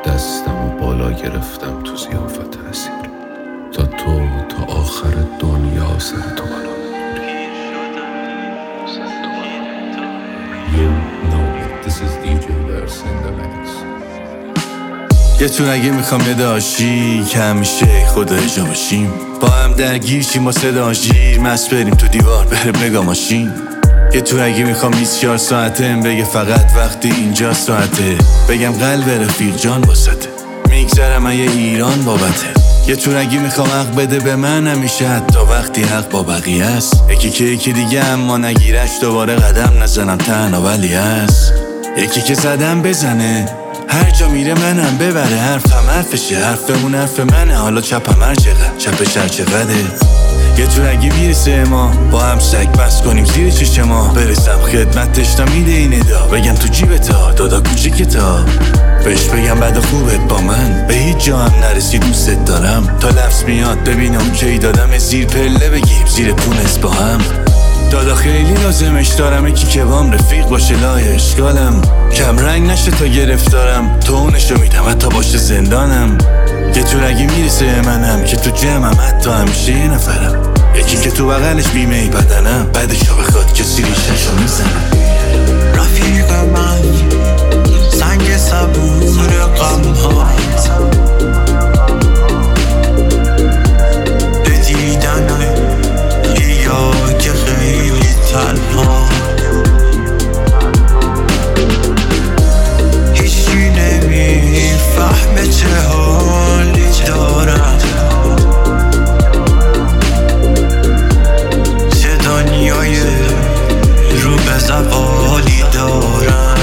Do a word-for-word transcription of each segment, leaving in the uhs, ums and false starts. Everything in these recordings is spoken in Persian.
دستم و بالا گرفتم تو ضیافت اسیر، تا تو تا آخر دنیا سر تو بالا You know it. This is دی جی Verse in the mix. یه تو اگه میخوام یه داشی که همیشه خدا جا باشیم، با هم درگیر شیم با صدا ژیر، مست بریم تو دیوار بره بگا ماشین. یه تو اگه میخوام بیست و چهار ساعته بگه فقط وقتی اینجا ساعته، بگم قلب رفیق جان واسطه، میگذرم یه ایران بابته. یه تو اگه میخوام حق بده به من همیشه، حتی وقتی حق با بقیه است، یکی که یکی دیگه اما نگیرش دوباره قدم نزنم تنها ولی هست. یکی که زدم بزنه هر جا میره منم ببره، حرفم حرفشه حرفمون حرف منه، حالا چپم هر چقدر چپش هر چقدره. یه تو اگه میرسه ما با هم سگ بس کنیم زیر چشم ما، برسم خدمتش تا میده این ادا، بگم تو جیبتا دادا کوچیکتا، بهش بگم بعد خوبت با من به هیچ جا هم نرسی دوست دارم، تا لفظ میاد ببینم کی دادم زیر پله بگیریم زیر پونس با هم. دادا خیلی لازمش دارم یکی که بام رفیق باشه لای اشکالم، کم رنگ نشه تا گرفتارم، تو اونشو میدم حتی باشه زندانم. یه تو اگه میرسه منم که تو جمعم حتی همیشه یه نفرم، یکی که تو بغلش بیمه ای بدنم، بعدشو بخواد کسی ریششو میزنم. رفیق من سنگ صبور غم ها، به دیدن لیا که خیلی تنها، هیچی نمیفهمه چه حالی دارم، چه دنیای رو به زوالی دارم.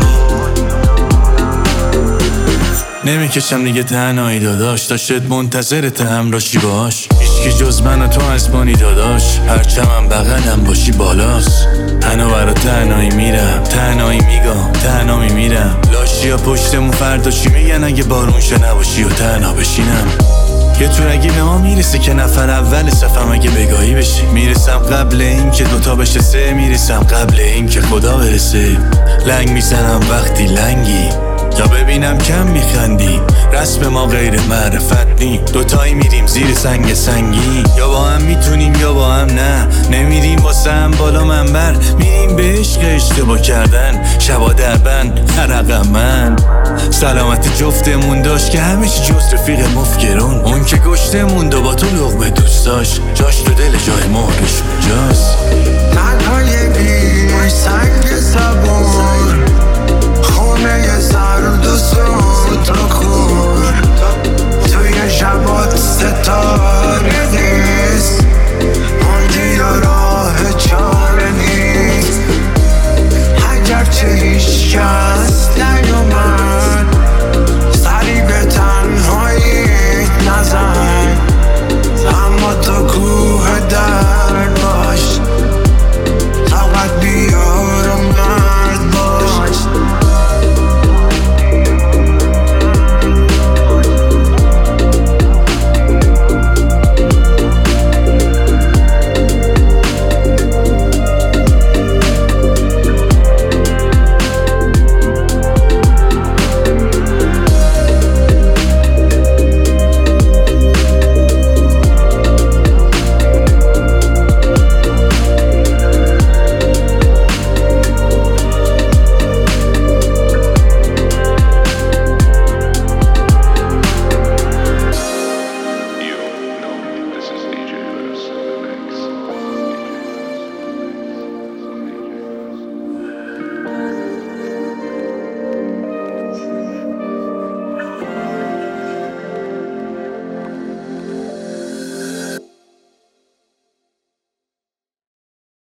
نمیکشم دیگه تنهایی داداش، داشت منتظرت همراشی باش، هیچکی جز من و تو اسبانی داداش، هرچمم بغلم باشی بالاست. تنها برا تنهایی میرم تنهایی میگم تنها میمیرم، لاشی ها پشتمون فردا چی میگن اگه بارون شه نباشی و تنها بشینم. یه تو اگه به ما میرسه که نفر اول صفم اگه بگاهی بشه، میرسم قبل این که دوتا بشه سه، میرسم قبل این که خدا برسه، لنگ میزنم وقتی لنگی یا ببینم کم میخندی، رسم ما غیر معرفت نی، دوتایی میریم زیر سنگ سنگی، یا با هم میتونیم یا با هم نه، نمیریم واسه هم بالا منبر، میریم به عشق اشتباه کردن، شبا در بند نرقم من. سلامت جفتمون داشت که همه چی جز رفیق مفکرون، اون که گشتمون دو با تو لقمه دوست داشت، جاش تو دل جای مهرش جاست. تنهای بی سنگ صبور، خونه زرد و سود و کور، توی شبات ستاره نیست، موندی و راه چاره نیست، اگرچه هیچ کس